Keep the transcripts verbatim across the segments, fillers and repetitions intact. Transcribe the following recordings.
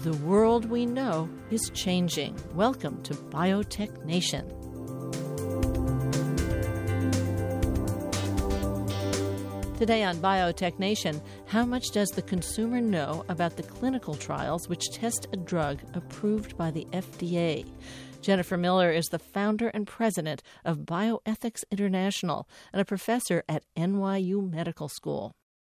The world we know is changing. Welcome to Biotech Nation. Today on Biotech Nation, how much does the consumer know about the clinical trials which test a drug approved by the F D A? Jennifer Miller is the founder and president of Bioethics International and a professor at N Y U Medical School.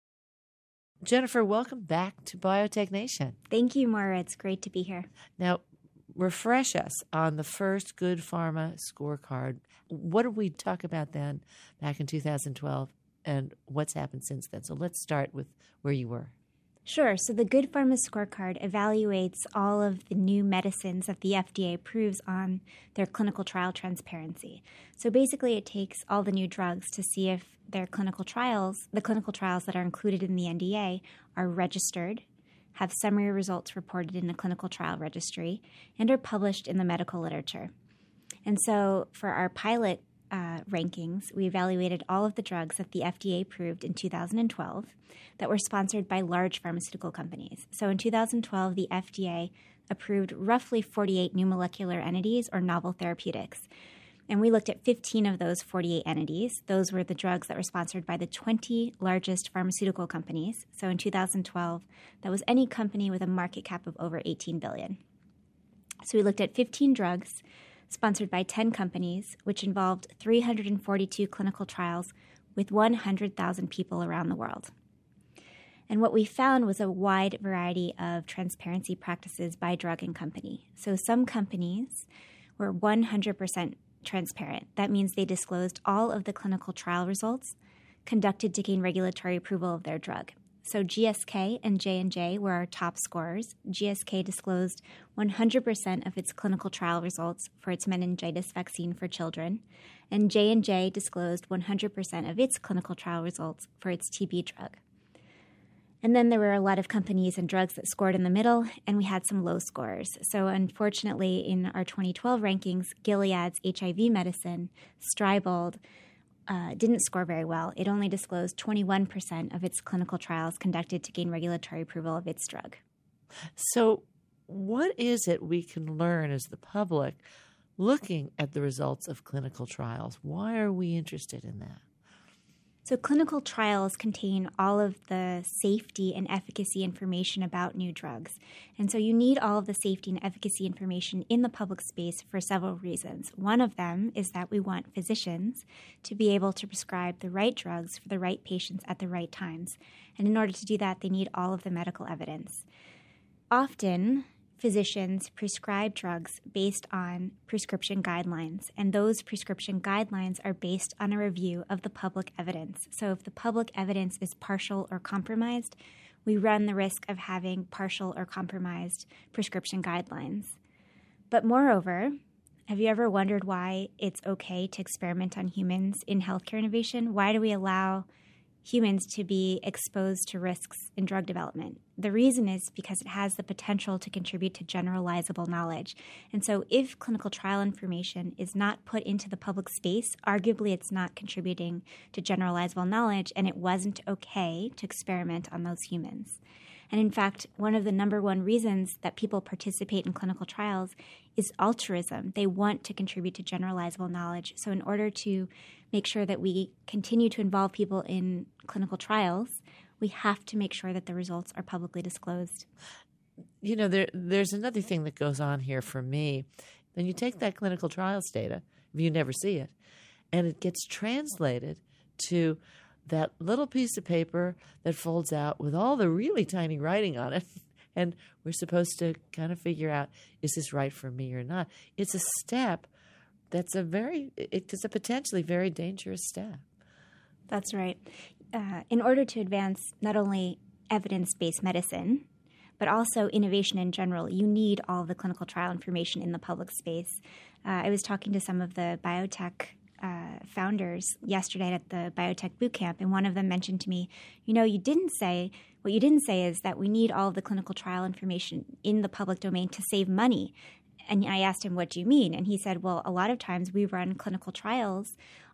Jennifer, welcome back to Biotech Nation. Thank you, Maura. It's great to be here. Now, refresh us on the first Good Pharma scorecard. What did we talk about then back in two thousand twelve? And what's happened since then? So let's start with where you were. Sure. So the Good Pharma Scorecard evaluates all of the new medicines that the F D A approves on their clinical trial transparency. So basically it takes all the new drugs to see if their clinical trials, the clinical trials that are included in the N D A, are registered, have summary results reported in a clinical trial registry, and are published in the medical literature. And so for our pilot Uh, rankings, we evaluated all of the drugs that the F D A approved in two thousand twelve that were sponsored by large pharmaceutical companies. So in two thousand twelve, the F D A approved roughly forty-eight new molecular entities or novel therapeutics. And we looked at fifteen of those forty-eight entities. Those were the drugs that were sponsored by the twenty largest pharmaceutical companies. So in two thousand twelve, that was any company with a market cap of over eighteen billion dollars. So we looked at fifteen drugs sponsored by ten companies, which involved three hundred forty-two clinical trials with one hundred thousand people around the world. And what we found was a wide variety of transparency practices by drug and company. So some companies were one hundred percent transparent. That means they disclosed all of the clinical trial results conducted to gain regulatory approval of their drug. So G S K and J and J were our top scorers. G S K disclosed one hundred percent of its clinical trial results for its meningitis vaccine for children, and J and J disclosed one hundred percent of its clinical trial results for its T B drug. And then there were a lot of companies and drugs that scored in the middle, and we had some low scores. So unfortunately, in our twenty twelve rankings, Gilead's H I V medicine, Stribold, Uh, didn't score very well. It only disclosed twenty-one percent of its clinical trials conducted to gain regulatory approval of its drug. So what is it we can learn as the public looking at the results of clinical trials? Why are we interested in that? So clinical trials contain all of the safety and efficacy information about new drugs. And so you need all of the safety and efficacy information in the public space for several reasons. One of them is that we want physicians to be able to prescribe the right drugs for the right patients at the right times. And in order to do that, they need all of the medical evidence. Often, physicians prescribe drugs based on prescription guidelines, and those prescription guidelines are based on a review of the public evidence. So if the public evidence is partial or compromised, we run the risk of having partial or compromised prescription guidelines. But moreover, have you ever wondered why it's okay to experiment on humans in healthcare innovation? Why do we allow humans to be exposed to risks in drug development? The reason is because it has the potential to contribute to generalizable knowledge. And so if clinical trial information is not put into the public space, arguably it's not contributing to generalizable knowledge, and it wasn't okay to experiment on those humans. And in fact, one of the number one reasons that people participate in clinical trials is altruism. They want to contribute to generalizable knowledge. So in order to make sure that we continue to involve people in clinical trials, we have to make sure that the results are publicly disclosed. You know, there there's another thing that goes on here for me. Then you take that clinical trials data, if you never see it, and it gets translated to that little piece of paper that folds out with all the really tiny writing on it. And we're supposed to kind of figure out, is this right for me or not? It's a step that's a very, it is a potentially very dangerous step. That's right. Uh, in order to advance not only evidence-based medicine, but also innovation in general, you need all of the clinical trial information in the public space. Uh, I was talking to some of the biotech Uh, founders yesterday at the Biotech Bootcamp, and one of them mentioned to me, you know, you didn't say, what you didn't say is that we need all of the clinical trial information in the public domain to save money. And I asked him, what do you mean? And he said, well, a lot of times we run clinical trials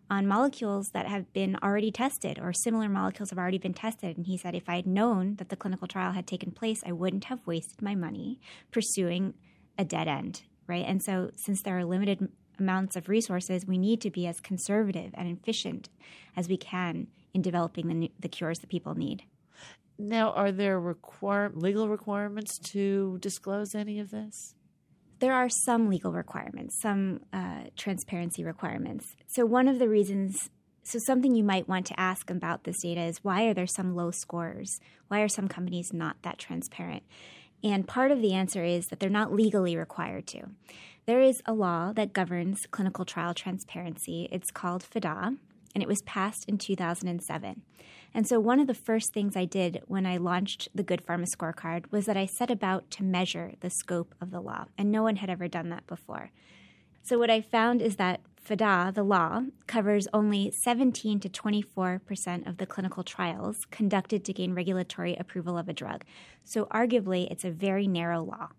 on molecules that have been already tested, or similar molecules have already been tested. And he said, if I had known that the clinical trial had taken place, I wouldn't have wasted my money pursuing a dead end, right? And so since there are limited amounts of resources, we need to be as conservative and efficient as we can in developing the, the cures that people need. Now, are there require, legal requirements to disclose any of this? There are some legal requirements, some uh, transparency requirements. So one of the reasons, so something you might want to ask about this data is, why are there some low scores? Why are some companies not that transparent? And part of the answer is that they're not legally required to. There is a law that governs clinical trial transparency. It's called F D A, and it was passed in two thousand seven. And so one of the first things I did when I launched the Good Pharma Scorecard was that I set about to measure the scope of the law, and no one had ever done that before. So what I found is that F D A, the law, covers only seventeen to twenty-four percent of the clinical trials conducted to gain regulatory approval of a drug. So arguably, it's a very narrow law.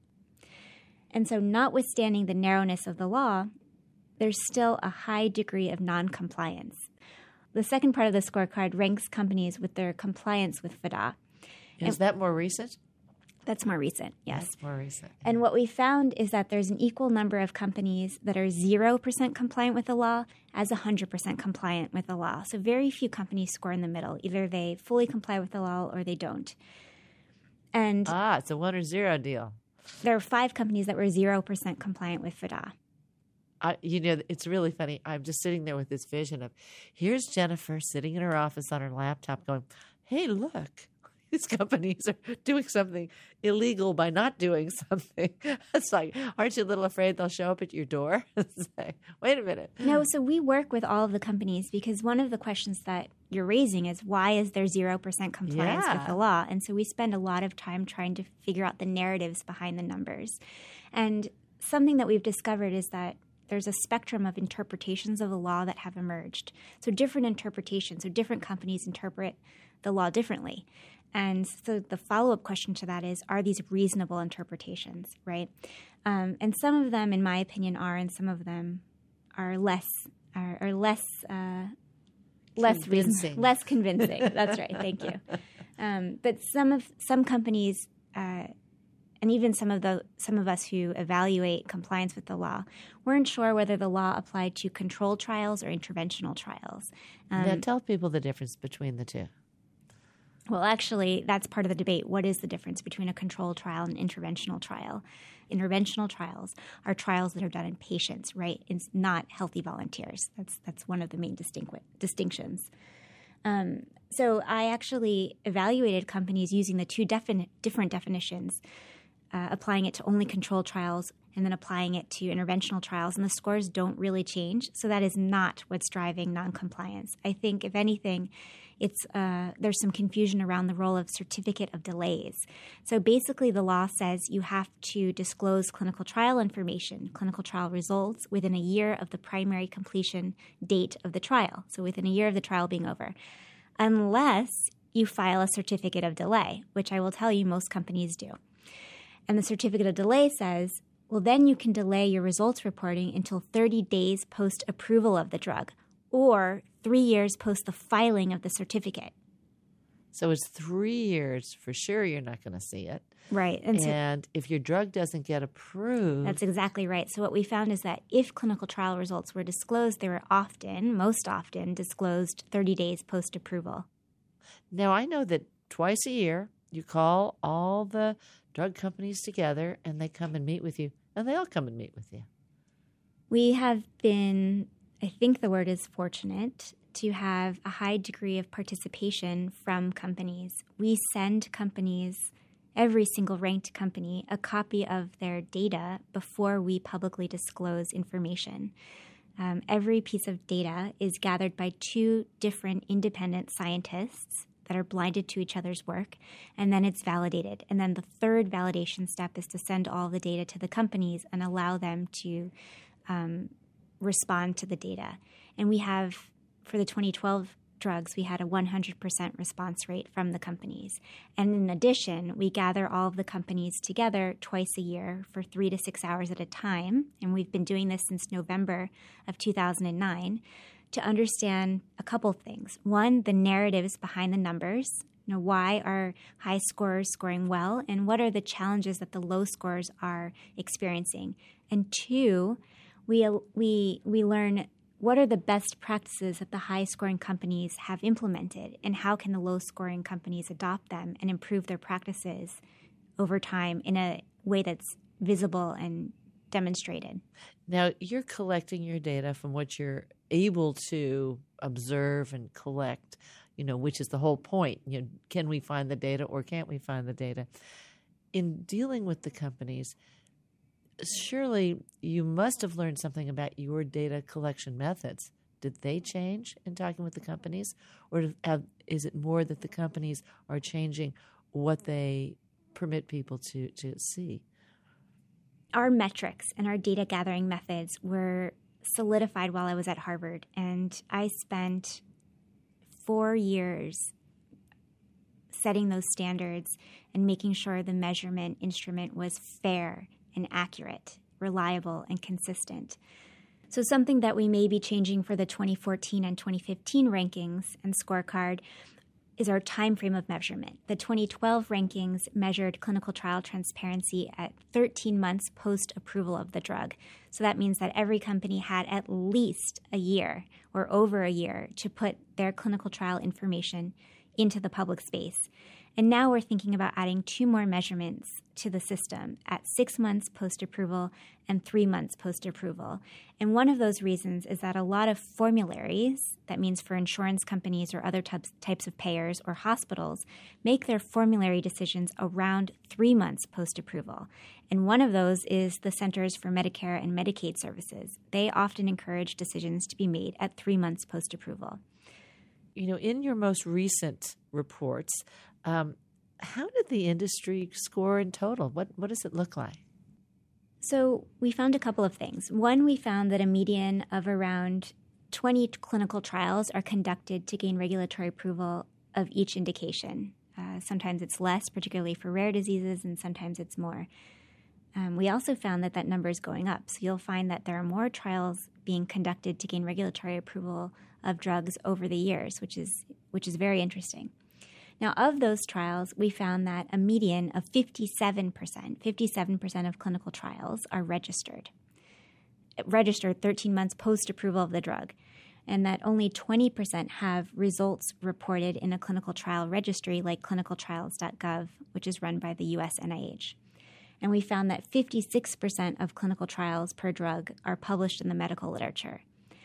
And so notwithstanding the narrowness of the law, there's still a high degree of noncompliance. The second part of the scorecard ranks companies with their compliance with F D A. Is and that more recent? That's more recent, yes. That's more recent. And what we found is that there's an equal number of companies that are zero percent compliant with the law as one hundred percent compliant with the law. So very few companies score in the middle. Either they fully comply with the law or they don't. And ah, it's a one or zero deal. There are five companies that were zero percent compliant with F D A. I, you know, it's really funny. I'm just sitting there with this vision of, here's Jennifer sitting in her office on her laptop going, hey, look, these companies are doing something illegal by not doing something. It's like, aren't you a little afraid they'll show up at your door and say, wait a minute? No, so we work with all of the companies because one of the questions that you're raising is, why is there zero percent compliance yeah. with the law? And so we spend a lot of time trying to figure out the narratives behind the numbers. And something that we've discovered is that there's a spectrum of interpretations of the law that have emerged. So different interpretations, so different companies interpret the law differently. And so the follow-up question to that is, are these reasonable interpretations, right? Um, and some of them, in my opinion, are, and some of them are less are, are less uh, less convincing. Reason, less convincing. That's right. Thank you. Um, but some of some companies. Uh, And even some of the some of us who evaluate compliance with the law weren't sure whether the law applied to controlled trials or interventional trials. Um, now, tell people the difference between the two. Well, actually, that's part of the debate. What is the difference between a controlled trial and an interventional trial? Interventional trials are trials that are done in patients, right? It's not healthy volunteers. That's that's one of the main distingu- distinctions. Um, so I actually evaluated companies using the two defini- different definitions. Uh, applying it to only controlled trials and then applying it to interventional trials, and the scores don't really change. So that is not what's driving noncompliance. I think, if anything, it's uh, there's some confusion around the role of certificate of delays. So basically the law says you have to disclose clinical trial information, clinical trial results, within a year of the primary completion date of the trial, so within a year of the trial being over, unless you file a certificate of delay, which I will tell you most companies do. And the certificate of delay says, well, then you can delay your results reporting until thirty days post-approval of the drug or three years post the filing of the certificate. So it's three years for sure you're not going to see it. Right. And, and so, if your drug doesn't get approved. That's exactly right. So what we found is that if clinical trial results were disclosed, they were often, most often, disclosed thirty days post-approval. Now, I know that twice a year you call all the drug companies together and they come and meet with you, and they all come and meet with you. We have been, I think the word is fortunate, to have a high degree of participation from companies. We send companies, every single ranked company, a copy of their data before we publicly disclose information. Um, every piece of data is gathered by two different independent scientists that are blinded to each other's work, and then it's validated. And then the third validation step is to send all the data to the companies and allow them to um, respond to the data. And we have, for the twenty twelve drugs, we had a one hundred percent response rate from the companies. And in addition, we gather all of the companies together twice a year for three to six hours at a time, and we've been doing this since November of two thousand nine, to understand a couple things. One, the narratives behind the numbers. You know, why are high scorers scoring well, and what are the challenges that the low scorers are experiencing? And two, we we we learn what are the best practices that the high-scoring companies have implemented, and how can the low-scoring companies adopt them and improve their practices over time in a way that's visible and demonstrated. Now, you're collecting your data from what you're able to observe and collect, you know, which is the whole point. You know, can we find the data or can't we find the data? In dealing with the companies, surely you must have learned something about your data collection methods. Did they change in talking with the companies? Or have, is it more that the companies are changing what they permit people to, to see? Our metrics and our data gathering methods were solidified while I was at Harvard. And I spent four years setting those standards and making sure the measurement instrument was fair and accurate, reliable, and consistent. So something that we may be changing for the twenty fourteen and twenty fifteen rankings and scorecard is our time frame of measurement. The twenty twelve rankings measured clinical trial transparency at thirteen months post-approval of the drug. So that means that every company had at least a year or over a year to put their clinical trial information into the public space. And now we're thinking about adding two more measurements to the system at six months post-approval and three months post-approval. And one of those reasons is that a lot of formularies, that means for insurance companies or other types, types of payers or hospitals, make their formulary decisions around three months post-approval. And one of those is the Centers for Medicare and Medicaid Services. They often encourage decisions to be made at three months post-approval. You know, in your most recent reports, um, how did the industry score in total? What what does it look like? So we found a couple of things. One, we found that a median of around twenty clinical trials are conducted to gain regulatory approval of each indication. Uh, sometimes it's less, particularly for rare diseases, and sometimes it's more. Um, we also found that that number is going up. So you'll find that there are more trials being conducted to gain regulatory approval of drugs over the years, which is which is very interesting. Now, of those trials, we found that a median of fifty-seven percent, fifty-seven percent of clinical trials are registered, registered thirteen months post-approval of the drug, and that only twenty percent have results reported in a clinical trial registry like clinical trials dot gov, which is run by the U S N I H. And we found that fifty-six percent of clinical trials per drug are published in the medical literature.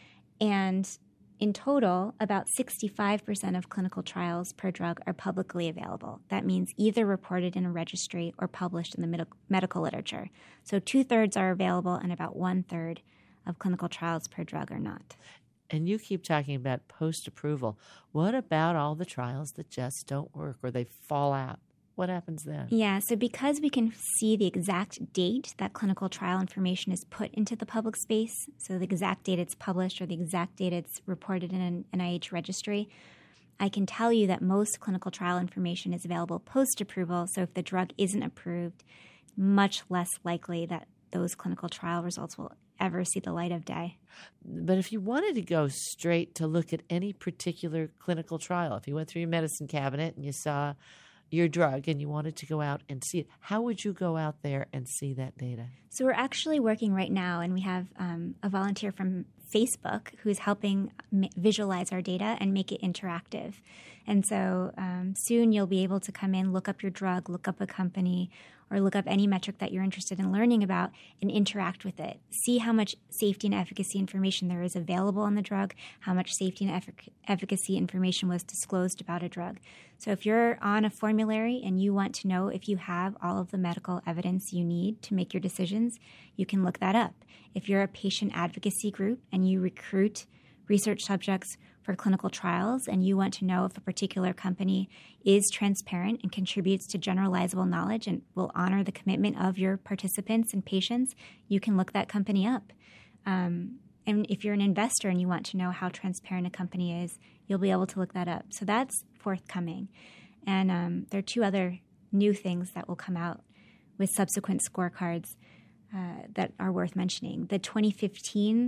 And in total, about sixty-five percent of clinical trials per drug are publicly available. That means either reported in a registry or published in the med- medical literature. So two-thirds are available and about one-third of clinical trials per drug are not. And you keep talking about post-approval. What about all the trials that just don't work or they fall out? What happens then? Yeah, so because we can see the exact date that clinical trial information is put into the public space, so the exact date it's published or the exact date it's reported in an N I H registry, I can tell you that most clinical trial information is available post-approval. So if the drug isn't approved, much less likely that those clinical trial results will ever see the light of day. But if you wanted to go straight to look at any particular clinical trial, if you went through your medicine cabinet and you saw your drug and you wanted to go out and see it, how would you go out there and see that data? So we're actually working right now, and we have um, a volunteer from Facebook who's helping m- visualize our data and make it interactive. And so um, soon you'll be able to come in, look up your drug, look up a company, or look up any metric that you're interested in learning about and interact with it. See how much safety and efficacy information there is available on the drug, how much safety and effic- efficacy information was disclosed about a drug. So if you're on a formulary and you want to know if you have all of the medical evidence you need to make your decisions, you can look that up. If you're a patient advocacy group and you recruit research subjects for clinical trials and you want to know if a particular company is transparent and contributes to generalizable knowledge and will honor the commitment of your participants and patients, you can look that company up. Um, and if you're an investor and you want to know how transparent a company is, you'll be able to look that up. So that's forthcoming. And um, there are two other new things that will come out with subsequent scorecards uh, that are worth mentioning. The twenty fifteen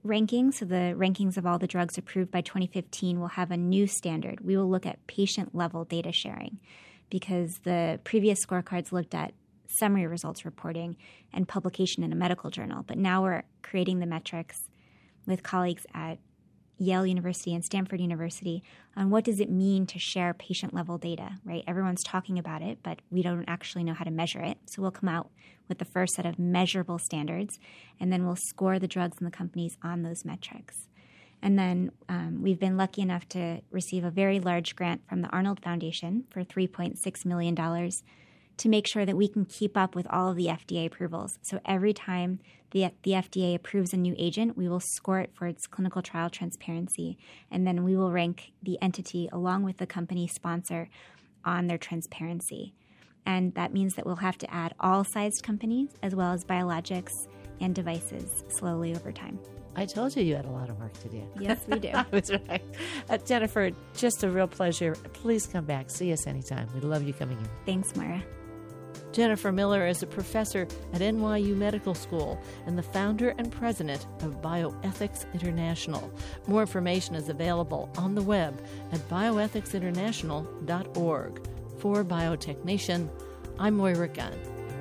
rankings, so the rankings of all the drugs approved by twenty fifteen, will have a new standard. We will look at patient-level data sharing because the previous scorecards looked at summary results reporting and publication in a medical journal. But now we're creating the metrics with colleagues at Yale University and Stanford University on what does it mean to share patient-level data, right? Everyone's talking about it, but we don't actually know how to measure it. So we'll come out with the first set of measurable standards, and then we'll score the drugs and the companies on those metrics. And then um, we've been lucky enough to receive a very large grant from the Arnold Foundation for three point six million dollars to make sure that we can keep up with all of the F D A approvals. So every time the, the F D A approves a new agent, we will score it for its clinical trial transparency, and then we will rank the entity along with the company sponsor on their transparency. And that means that we'll have to add all sized companies as well as biologics and devices slowly over time. I told you you had a lot of work to do. Yes, we do. That's right. Uh, Jennifer, just a real pleasure. Please come back. See us anytime. We love you coming in. Thanks, Moira. Jennifer Miller is a professor at N Y U Medical School and the founder and president of Bioethics International. More information is available on the web at bioethics international dot org. For Biotech Nation, I'm Moira Gunn.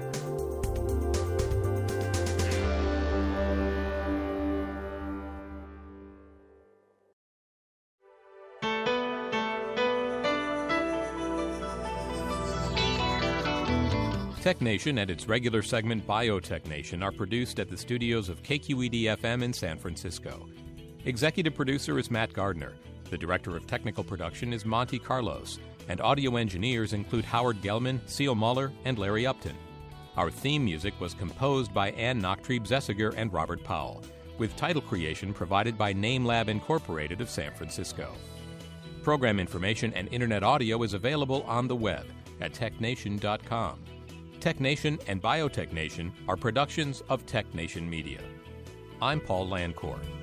Tech Nation and its regular segment Biotech Nation are produced at the studios of K Q E D F M in San Francisco. Executive producer is Matt Gardner. The director of technical production is Monty Carlos. And audio engineers include Howard Gelman, Seal Muller, and Larry Upton. Our theme music was composed by Ann Nachtrieb-Zessiger and Robert Powell, with title creation provided by NameLab Incorporated of San Francisco. Program information and internet audio is available on the web at tech nation dot com. Tech Nation and Biotech Nation are productions of Tech Nation Media. I'm Paul Lancourt.